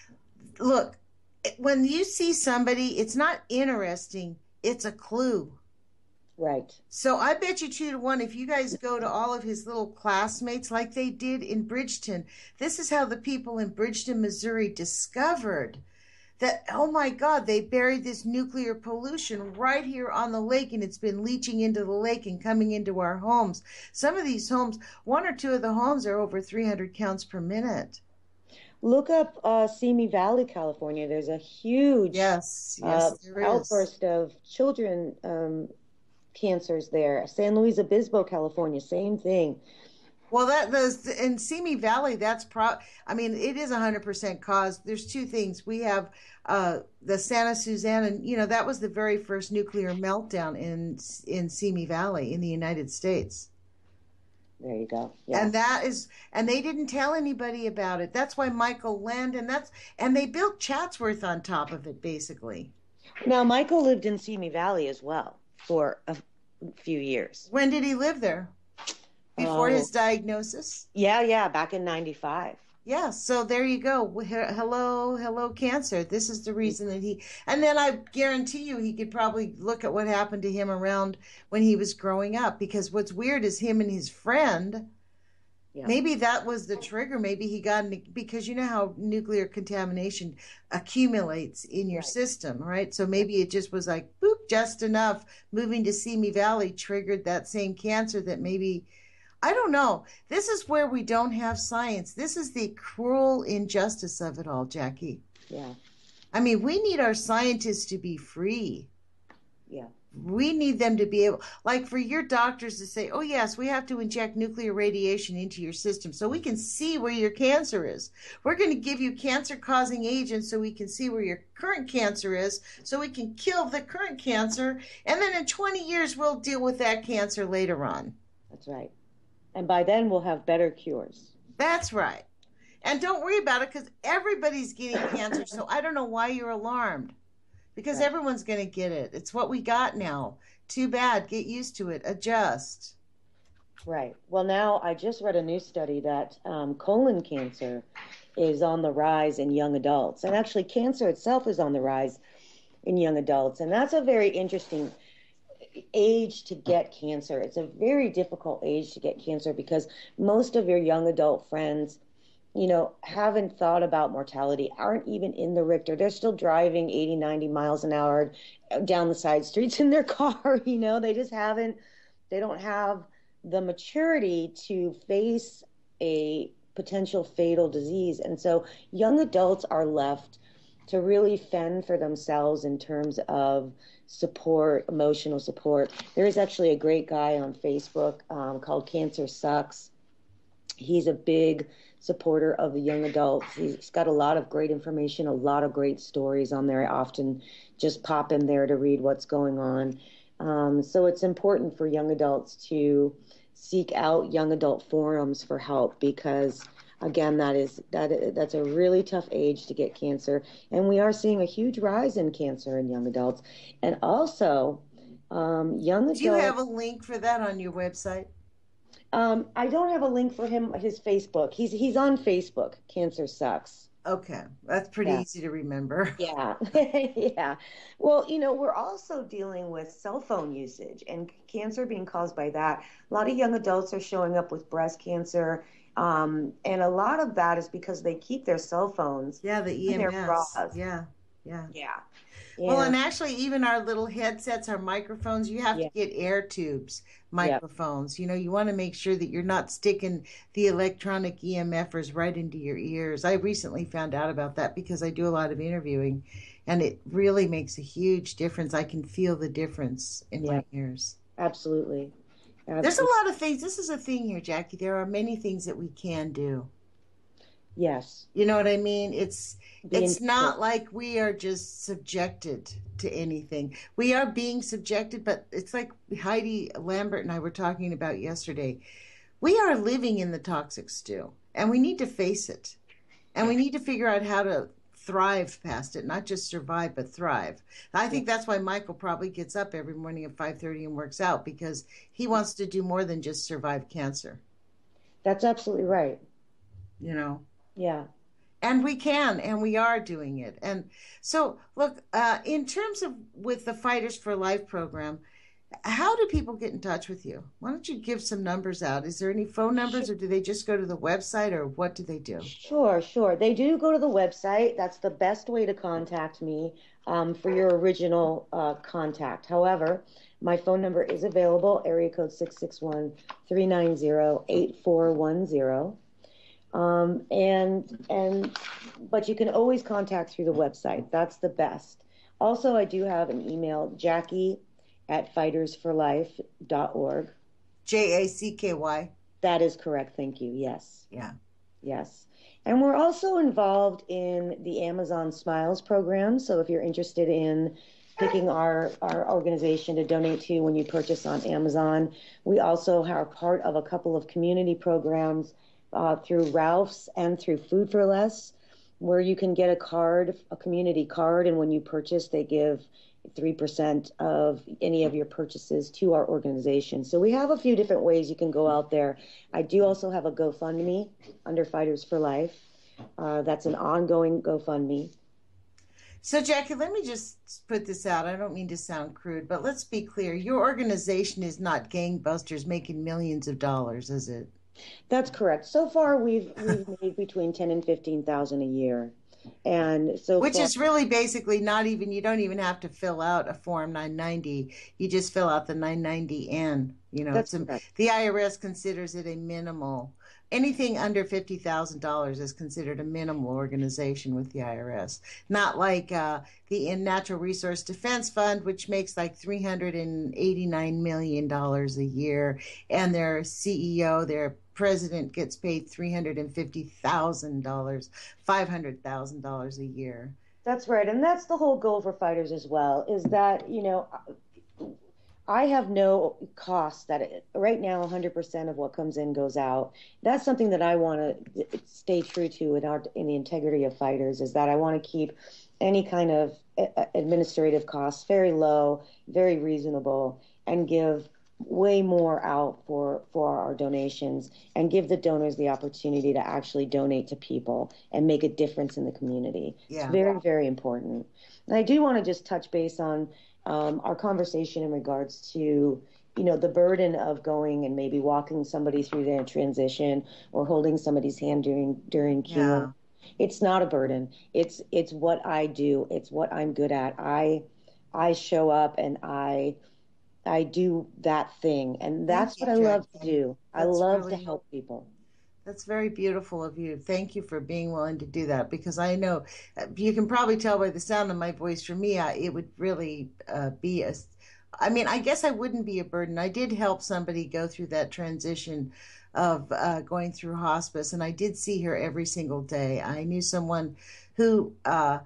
look, when you see somebody, it's not interesting. It's a clue. Right. So I bet you two to one, if you guys go to all of his little classmates like they did in Bridgeton, this is how the people in Bridgeton, Missouri discovered that, oh my God, they buried this nuclear pollution right here on the lake and it's been leaching into the lake and coming into our homes. Some of these homes, one or two of the homes are over three hundred counts per minute. Look up uh, Simi Valley, California. There's a huge Yes, uh, yes, there is. outburst of children um, cancers there. San Luis Obispo, California, same thing. Well, that the in Simi Valley, that's pro. I mean, it is a hundred percent cause. There's two things. We have uh, the Santa Susana. You know, that was the very first nuclear meltdown in in Simi Valley in the United States. There you go. Yeah. And that is, and they didn't tell anybody about it. That's why Michael Landon. That's and they built Chatsworth on top of it, basically. Now, Michael lived in Simi Valley as well for a few years. When did he live there? Before Oh. his diagnosis? Yeah, yeah, back in ninety-five. Yeah, so there you go. He- Hello, hello, cancer. This is the reason that he, and then I guarantee you he could probably look at what happened to him around when he was growing up. Because what's weird is him and his friend, Yeah. maybe that was the trigger. Maybe he got, in, because you know how nuclear contamination accumulates in your Right. system, right? So maybe it just was like, boop, just enough. Moving to Simi Valley triggered that same cancer that maybe, I don't know. This is where we don't have science. This is the cruel injustice of it all, Jackie. Yeah. I mean, we need our scientists to be free. Yeah. We need them to be able, like for your doctors to say, oh, yes, we have to inject nuclear radiation into your system so we can see where your cancer is. We're going to give you cancer causing agents so we can see where your current cancer is, so we can kill the current cancer. And then in twenty years, we'll deal with that cancer later on. That's right. And by then we'll have better cures. That's right. And don't worry about it because everybody's getting cancer. So I don't know why you're alarmed because Right. everyone's going to get it. It's what we got now. Too bad. Get used to it. Adjust. Right. Well, now I just read a new study that um, colon cancer is on the rise in young adults. And actually, cancer itself is on the rise in young adults. And that's a very interesting age to get cancer. It's a very difficult age to get cancer because most of your young adult friends you know, haven't thought about mortality, aren't even in the Richter. They're still driving eighty, ninety miles an hour down the side streets in their car. You know, they just haven't, they don't have the maturity to face a potential fatal disease. And so young adults are left to really fend for themselves in terms of support, emotional support. There is actually a great guy on Facebook um, called Cancer Sucks. He's a big supporter of the young adults. He's got a lot of great information, a lot of great stories on there. I often just pop in there to read what's going on. Um, so it's important for young adults to seek out young adult forums for help, because again, that is that that's a really tough age to get cancer, and we are seeing a huge rise in cancer in young adults. And also, um, young adults. Do you have a link for that on your website? Um, I don't have a link for him, his Facebook. He's he's on Facebook. Cancer Sucks. Okay, that's pretty Yeah. easy to remember. Yeah, yeah. Well, you know, we're also dealing with cell phone usage and cancer being caused by that. A lot of young adults are showing up with breast cancer, um, and a lot of that is because they keep their cell phones Yeah, the in E M their S. bras. Yeah, yeah. Yeah. Well, Yeah. and actually, even our little headsets, our microphones, you have Yeah. to get air tubes Yeah. microphones. You know, you want to make sure that you're not sticking the electronic E M Fers right into your ears. I recently found out about that because I do a lot of interviewing, and it really makes a huge difference. I can feel the difference in Yeah. my ears. Absolutely. There's a Absolutely. lot of things. This is a thing here, Jackie. There are many things that we can do. Yes. You know what I mean? It's Being it's not like we are just subjected to anything. We are being subjected, but it's like Heidi Lambert and I were talking about yesterday. We are living in the toxic stew, and we need to face it. And we need to figure out how to thrive past it, not just survive, but thrive. I think that's why Michael probably gets up every morning at five thirty and works out, because he wants to do more than just survive cancer, That's absolutely right. you know? Yeah. And we can, and we are doing it. And so, look, uh, in terms of with the Fighters for Life program, how do people get in touch with you? Why don't you give some numbers out? Is there any phone numbers, or do they just go to the website, or what do they do? Sure, sure. They do go to the website. That's the best way to contact me um, for your original uh, contact. However, my phone number is available, area code six six one, three nine zero, eight four one zero. Um, and, and, but you can always contact through the website. That's the best. Also, I do have an email, Jackie at fighters for life dot org. J A C K Y. That is correct. Thank you. Yes. Yeah. Yes. And we're also involved in the Amazon Smiles program. So if you're interested in picking our, our organization to donate to when you purchase on Amazon, we also are part of a couple of community programs uh, through Ralph's and through Food for Less, where you can get a card, a community card, and when you purchase, they give three percent of any of your purchases to our organization. So we have a few different ways you can go out there. I do also have a GoFundMe under Fighters for Life. Uh, that's an ongoing GoFundMe. So, Jackie, let me just put this out. I don't mean to sound crude, but let's be clear. Your organization is not gangbusters making millions of dollars, is it? That's correct. So far, we've we've made between ten and fifteen thousand a year, and so which far, is really basically not even. You don't even have to fill out a form nine ninety. You just fill out the nine ninety N. You know, That's it's a, correct. the I R S considers it a minimal. Anything under fifty thousand dollars is considered a minimal organization with the I R S. Not like uh, the Natural Resource Defense Fund, which makes like three hundred eighty-nine million dollars a year, and their C E O, their president, gets paid three hundred fifty thousand dollars, five hundred thousand dollars a year. That's right, and that's the whole goal for Fighters as well. Is that you know. I have no costs that it, right now one hundred percent of what comes in goes out. That's something that I want to stay true to in, our, in the integrity of Fighters, is that I want to keep any kind of administrative costs very low, very reasonable, and give way more out for, for our donations, and give the donors the opportunity to actually donate to people and make a difference in the community. Yeah. It's very, very important. And I do want to just touch base on Um, our conversation in regards to you know, the burden of going and maybe walking somebody through their transition or holding somebody's hand during during chemo. Yeah. It's not a burden. It's it's what I do. It's what I'm good at. I I show up and I I do that thing, and Thank that's you, what I love to Jackie. do. I That's love to really help people. That's very beautiful of you. Thank you for being willing to do that because I know uh, you can probably tell by the sound of my voice. For me, I, it would really uh, be a. I mean, I guess I wouldn't be a burden. I did help somebody go through that transition of uh, going through hospice, and I did see her every single day. I knew someone who uh,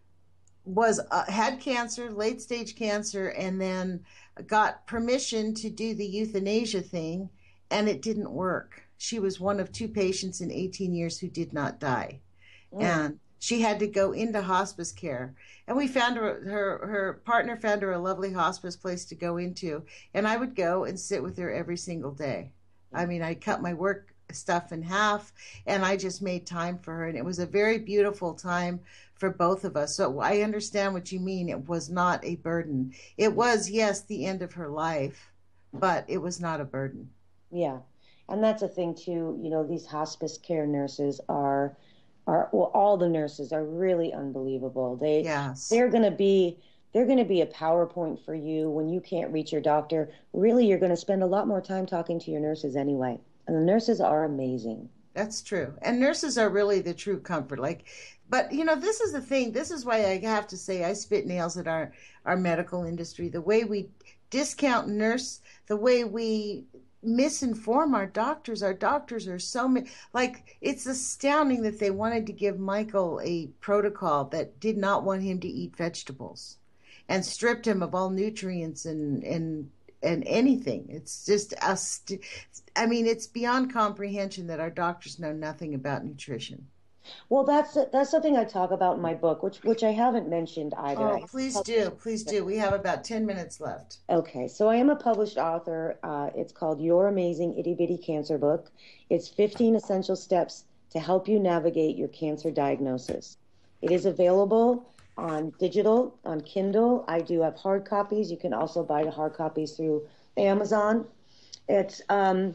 was uh, had cancer, late stage cancer, and then got permission to do the euthanasia thing, and it didn't work. She was one of two patients in eighteen years who did not die, Mm. and she had to go into hospice care. And we found her, her her partner found her a lovely hospice place to go into, and I would go and sit with her every single day. I mean, I cut my work stuff in half, and I just made time for her, and it was a very beautiful time for both of us. So I understand what you mean. It was not a burden. It was, yes, the end of her life, but it was not a burden. Yeah. And that's a thing too, you know, these hospice care nurses are are well, all the nurses are really unbelievable. They Yes. they're going to be they're going to be a PowerPoint for you when you can't reach your doctor. Really, you're going to spend a lot more time talking to your nurses anyway. And the nurses are amazing. That's true. And nurses are really the true comfort. Like, but you know, this is the thing. This is why I have to say I spit nails at our, our medical industry. The way we discount nurse, the way we misinform our doctors. Our doctors are so many, like, it's astounding that they wanted to give Michael a protocol that did not want him to eat vegetables and stripped him of all nutrients and, and and anything. It's just us. I mean, it's beyond comprehension that our doctors know nothing about nutrition. Well, that's that's something I talk about in my book, which which I haven't mentioned either. Oh, I please published do. Please do. We have about ten minutes left. Okay, so I am a published author. Uh, it's called Your Amazing Itty Bitty Cancer Book. It's fifteen essential steps to help you navigate your cancer diagnosis. It is available on digital, on Kindle. I do have hard copies. You can also buy the hard copies through Amazon. It's um,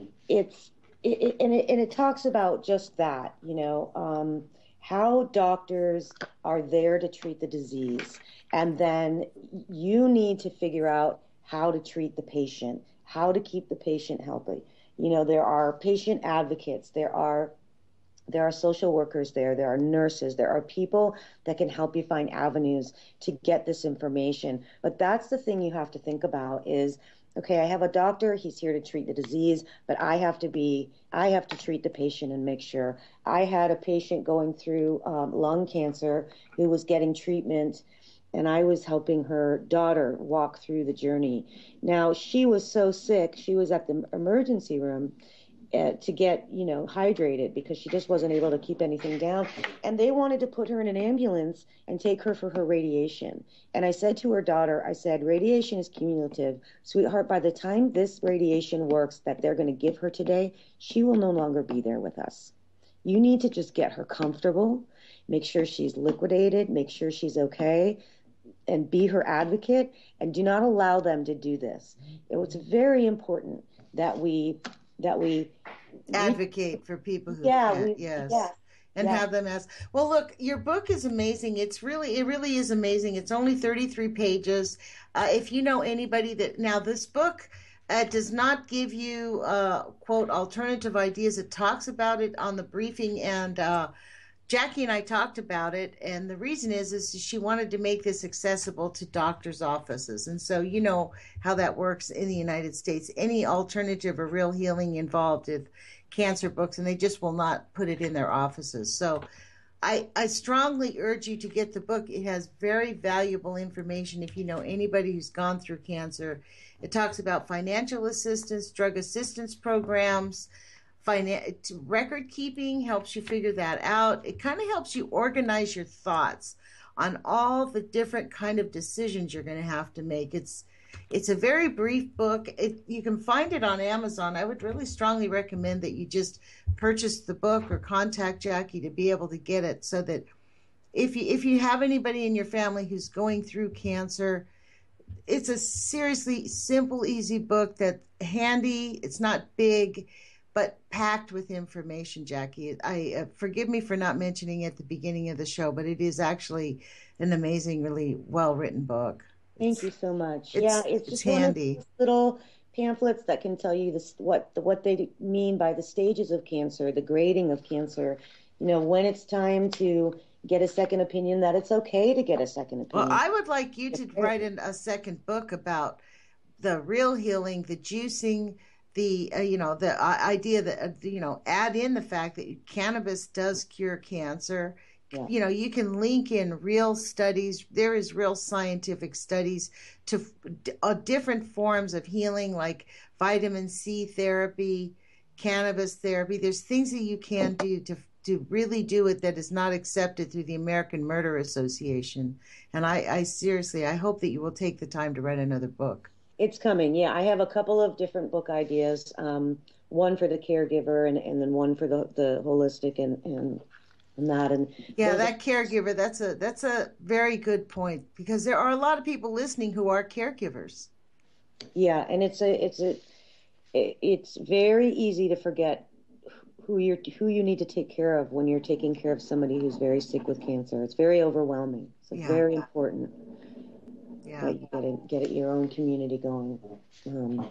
it's it, it, and it and it talks about just that, you know, um, how doctors are there to treat the disease, and then you need to figure out how to treat the patient, how to keep the patient healthy. You know, there are patient advocates, there are there are social workers there, there are nurses, there are people that can help you find avenues to get this information. But that's the thing you have to think about is, okay, I have a doctor, he's here to treat the disease, but I have to be, I have to treat the patient and make sure. I had a patient going through um, lung cancer who was getting treatment, and I was helping her daughter walk through the journey. Now, she was so sick, she was at the emergency room uh, to get, you know, hydrated because she just wasn't able to keep anything down. And they wanted to put her in an ambulance and take her for her radiation. And I said to her daughter, I said, radiation is cumulative. Sweetheart, by the time this radiation works that they're going to give her today, she will no longer be there with us. You need to just get her comfortable, make sure she's liquidated, make sure she's okay, and be her advocate, and do not allow them to do this. It was very important that we that we Advocate for people who yeah can't. we Yes. yes And yes have them ask. Well, look, your book is amazing. It's really, it really is amazing. It's only thirty-three pages. Uh, if you know anybody that, now this book uh, does not give you, uh, quote, alternative ideas. It talks about it on the briefing, and uh, Jackie and I talked about it. And the reason is, is she wanted to make this accessible to doctors' offices. And so, you know how that works in the United States. Any alternative or real healing involved with cancer books, and they just will not put it in their offices. So I, I strongly urge you to get the book. It has very valuable information if you know anybody who's gone through cancer. It talks about financial assistance, drug assistance programs, finan- record keeping, helps you figure that out. It kind of helps you organize your thoughts on all the different kind of decisions you're going to have to make. It's It's a very brief book. It, you can find it on Amazon. I would really strongly recommend that you just purchase the book or contact Jackie to be able to get it, so that if you if you have anybody in your family who's going through cancer, it's a seriously simple, easy book that's handy. It's not big, but packed with information, Jackie. I uh, forgive me for not mentioning it at the beginning of the show, but it is actually an amazing, really well-written book. Thank It's, you so much. it's, Yeah, it's it's just one of handy. those little pamphlets that can tell you this, what what they mean by the stages of cancer, the grading of cancer. You know, when it's time to get a second opinion, that it's okay to get a second Well, opinion. I would like you to write in a second book about the real healing, the juicing, the uh, you know the uh, idea that uh, you know add in the fact that cannabis does cure cancer. Yeah. You know, you can link in real studies. There is real scientific studies to uh, different forms of healing, like vitamin C therapy, cannabis therapy. There's things that you can do to to really do it that is not accepted through the American Murder Association. And I, I seriously, I hope that you will take the time to write another book. It's coming. Yeah, I have a couple of different book ideas. Um, one for the caregiver, and, and then one for the, the holistic and, and and that. And yeah, those that are, caregiver. That's a that's a very good point, because there are a lot of people listening who are caregivers. yeah, and it's a it's a it- it's very easy to forget who you're who you need to take care of when you're taking care of somebody who's very sick with cancer. It's very overwhelming. So Yeah. very important Yeah. that you get it, get it your own community going. Um,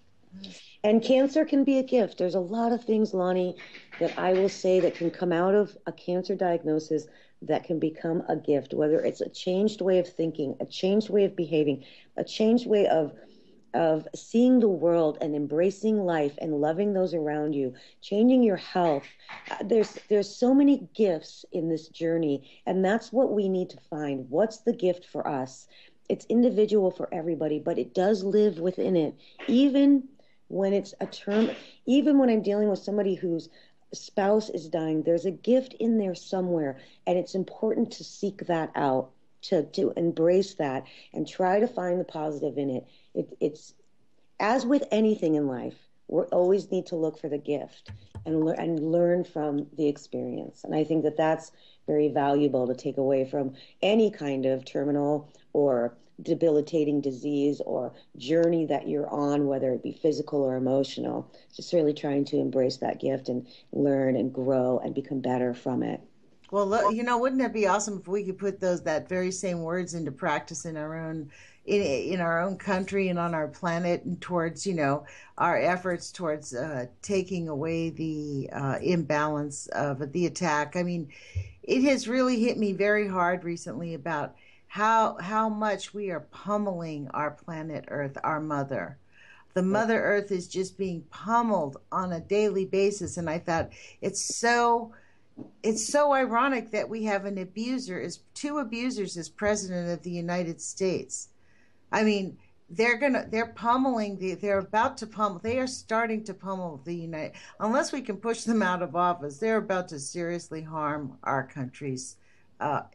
and cancer can be a gift. There's a lot of things, Lonnie, that I will say that can come out of a cancer diagnosis that can become a gift, whether it's a changed way of thinking, a changed way of behaving, a changed way of of seeing the world and embracing life and loving those around you, changing your health. Uh, There's there's so many gifts in this journey, and that's what we need to find. What's the gift for us? It's individual for everybody, but it does live within it. Even when it's a term, even when I'm dealing with somebody whose spouse is dying, there's a gift in there somewhere, and it's important to seek that out, to to embrace that and try to find the positive in it. It, it's as with anything in life, we always need to look for the gift and, lear- and learn from the experience. And I think that that's very valuable to take away from any kind of terminal or debilitating disease or journey that you're on, whether it be physical or emotional. Just really trying to embrace that gift and learn and grow and become better from it. Well, look, you know, wouldn't it be awesome if we could put those that very same words into practice in our own in in our own country and on our planet, and towards, you know, our efforts towards uh, taking away the uh, imbalance of the attack. I mean, it has really hit me very hard recently about how how much we are pummeling our planet Earth, our mother. The Mother Earth is just being pummeled on a daily basis, and I thought it's so. It's so ironic that we have an abuser, as two abusers as president of the United States. I mean, they're gonna, they're pummeling the, they're about to pummel, they are starting to pummel the United, unless we can push them out of office, they're about to seriously harm our countries. Uh,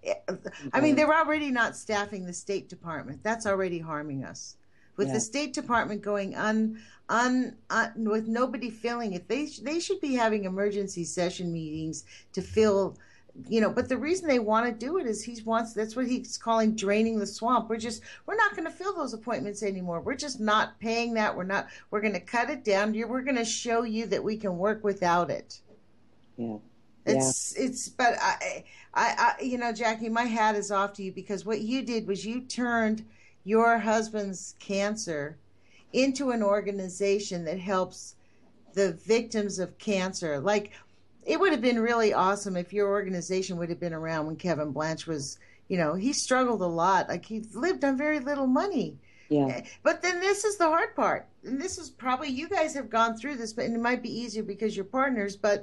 I mean, they're already not staffing the State Department. That's already harming us. With Yeah. the State Department going un, un, un with nobody filling it, they they should be having emergency session meetings to fill, you know. But the reason they want to do it is he wants, that's what he's calling draining the swamp. We're just we're not going to fill those appointments anymore. We're just not paying that. We're not. We're going to cut it down. You're, we're going to show you that we can work without it. Yeah. It's yeah. it's but I, I I you know, Jackie, my hat is off to you, because what you did was you turned your husband's cancer into an organization that helps the victims of cancer. Like, it would have been really awesome if your organization would have been around when Kevin Blanch was, you know, he struggled a lot. Like, he lived on very little money. Yeah. But then this is the hard part. And this is probably, you guys have gone through this, but and it might be easier because you're partners. But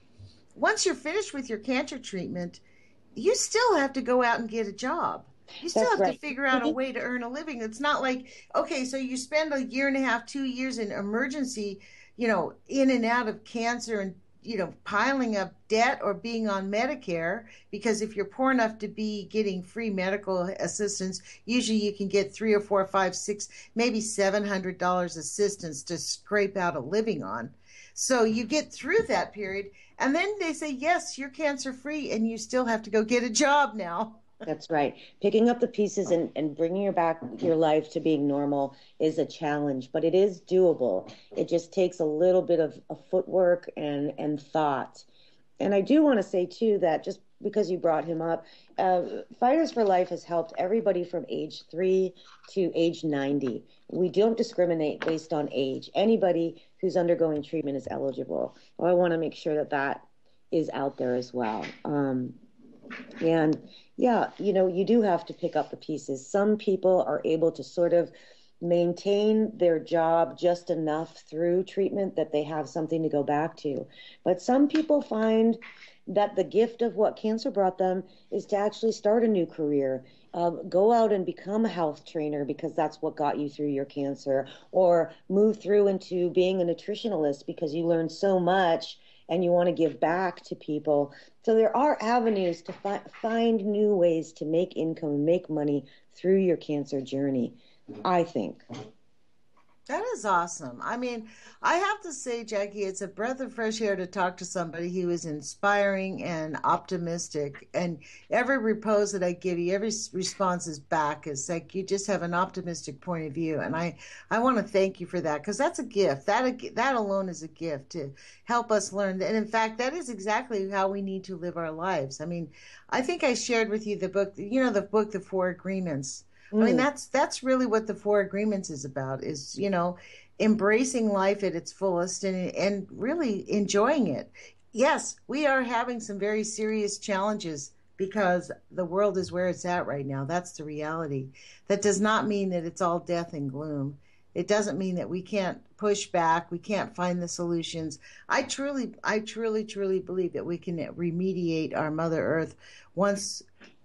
once you're finished with your cancer treatment, you still have to go out and get a job. You still That's have right. to figure out a way to earn a living. It's not like, okay, so you spend a year and a half, two years in emergency, you know, in and out of cancer and, you know, piling up debt or being on Medicare, because if you're poor enough to be getting free medical assistance, usually you can get three or four, five, six, maybe seven hundred dollars assistance to scrape out a living on. So you get through that period, and then they say, yes, you're cancer free, and you still have to go get a job now. That's right. Picking up the pieces and, and bringing your back your life to being normal is a challenge, but it is doable. It just takes a little bit of, of footwork and, and thought. And I do want to say, too, that just because you brought him up, uh, Fighters for Life has helped everybody from age three to age ninety. We don't discriminate based on age. Anybody who's undergoing treatment is eligible. Well, I want to make sure that that is out there as well. Um, and yeah, you know, you do have to pick up the pieces. Some people are able to sort of maintain their job just enough through treatment that they have something to go back to. But some people find that the gift of what cancer brought them is to actually start a new career, uh, go out and become a health trainer because that's what got you through your cancer, or move through into being a nutritionalist because you learned so much and you want to give back to people. So there are avenues to fi- find new ways to make income and make money through your cancer journey, I think. That is awesome. I mean, I have to say, Jackie, it's a breath of fresh air to talk to somebody who is inspiring and optimistic. And every repose that I give you, every response is back. It's like you just have an optimistic point of view. And I, I want to thank you for that, because that's a gift. That, that alone is a gift to help us learn. And in fact, that is exactly how we need to live our lives. I mean, I think I shared with you the book, you know, the book, The Four Agreements. I mean, that's that's really what the Four Agreements is about, is, you know, embracing life at its fullest and and really enjoying it. Yes, we are having some very serious challenges because the world is where it's at right now. That's the reality. That does not mean that it's all death and gloom. It doesn't mean that we can't push back. We can't find the solutions. I truly, I truly, truly believe that we can remediate our Mother Earth once,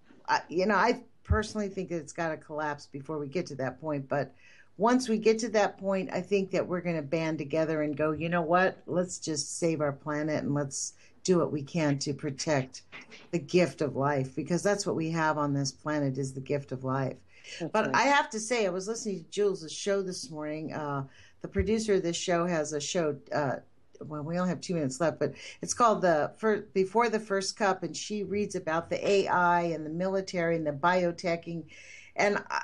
you know, I personally think that it's got to collapse before we get to that point. But once we get to that point, I think that we're going to band together and go, you know what, let's just save our planet and let's do what we can to protect the gift of life, because that's what we have on this planet, is the gift of life. That's but right. I have to say, I was listening to Jules' show this morning. Uh, the producer of this show has a show, uh, well, we only have two minutes left, but it's called the first, Before the First Cup, and she reads about the A I and the military and the bioteching. And I,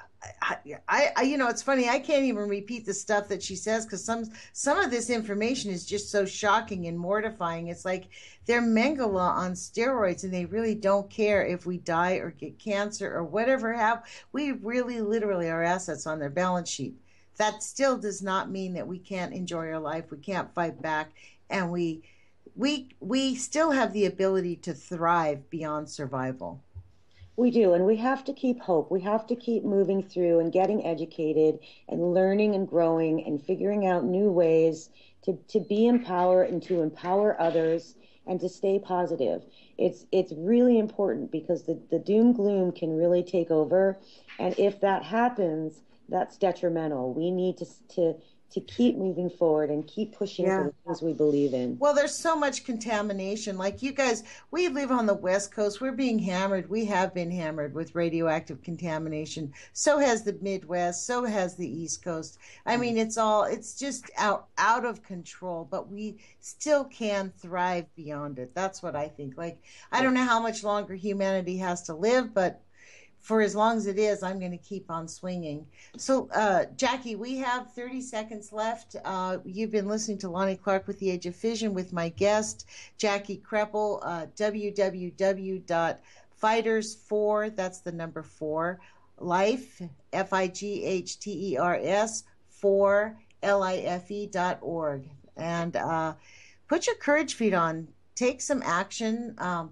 I, I you know, it's funny, I can't even repeat the stuff that she says, because some some of this information is just so shocking and mortifying. It's like they're Mengele on steroids, and they really don't care if we die or get cancer or whatever have. We really literally are assets on their balance sheet. That still does not mean that we can't enjoy our life, we can't fight back, and we we we still have the ability to thrive beyond survival. We do, and we have to keep hope. We have to keep moving through and getting educated and learning and growing and figuring out new ways to, to be empowered and to empower others and to stay positive. It's it's really important, because the, the doom gloom can really take over, and if that happens, that's detrimental. We need to to to keep moving forward and keep pushing yeah. for the things we believe in. Well, there's so much contamination. Like you guys, we live on the West Coast. We're being hammered. We have been hammered with radioactive contamination. So has the Midwest. So has the East Coast. I mean, it's all, it's just out, out of control, but we still can thrive beyond it. That's what I think. Like, I don't know how much longer humanity has to live, but for as long as it is, I'm going to keep on swinging. So, uh, Jackie, we have thirty seconds left. Uh, you've been listening to Lonnie Clark with The Age of Fission with my guest, Jackie Kreppel, uh, w w w dot fighters four, that's the number four, life, F I G H T E R S, four, L I F E dot org. And uh, put your courage feet on. Take some action. Um,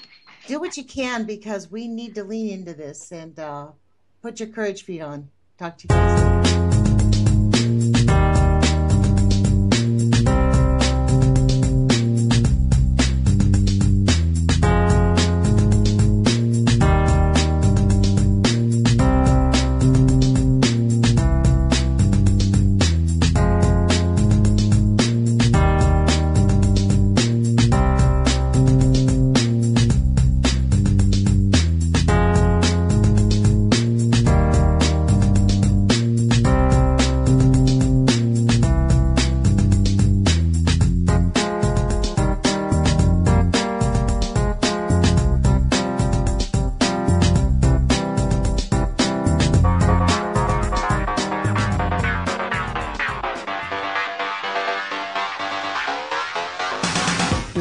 Do what you can, because we need to lean into this, and uh, put your courage feet on. Talk to you guys later.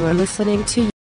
are listening to